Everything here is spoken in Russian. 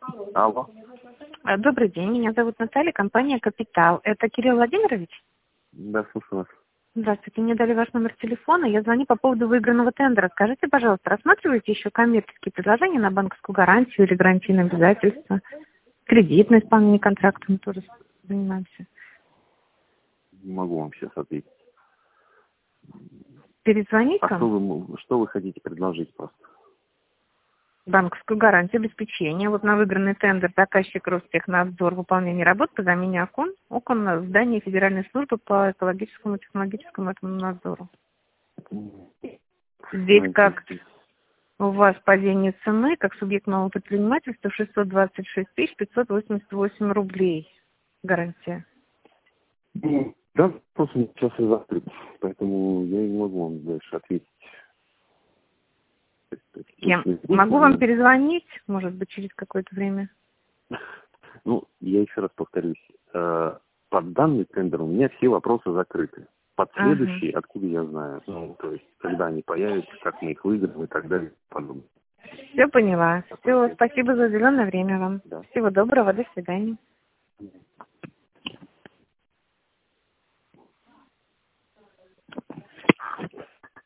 Алло. Добрый день, меня зовут Наталья, компания «Капитал». Это Кирилл Владимирович? Да, слушаю вас. Здравствуйте, мне дали ваш номер телефона, я звоню по поводу выигранного тендера. Скажите, пожалуйста, рассматриваете еще коммерческие предложения на банковскую гарантию или гарантийное обязательство? Кредитное исполнение контракта мы тоже занимаемся. Не могу вам сейчас ответить. Перезвонить А вам? что вы хотите предложить просто? Банковскую гарантию обеспечения. Вот на выигранный тендер заказчик Ростехнадзор выполнение работ по замене окон в здании Федеральной службы по экологическому и технологическому этому надзору. Здесь как у вас падение цены, как субъект малого предпринимательства, 626 588 рублей гарантия. Да, просто сейчас и закрыт, поэтому я не могу вам дальше ответить. Я могу вам перезвонить, может быть, через какое-то время? Ну, я еще раз повторюсь. Под данный тендер у меня все вопросы закрыты. Под следующий, откуда я знаю. Ну, то есть, когда они появятся, как мы их выиграем и так далее. Подобное. Все поняла. Все, спасибо за уделенное время вам. Да. Всего доброго, до свидания.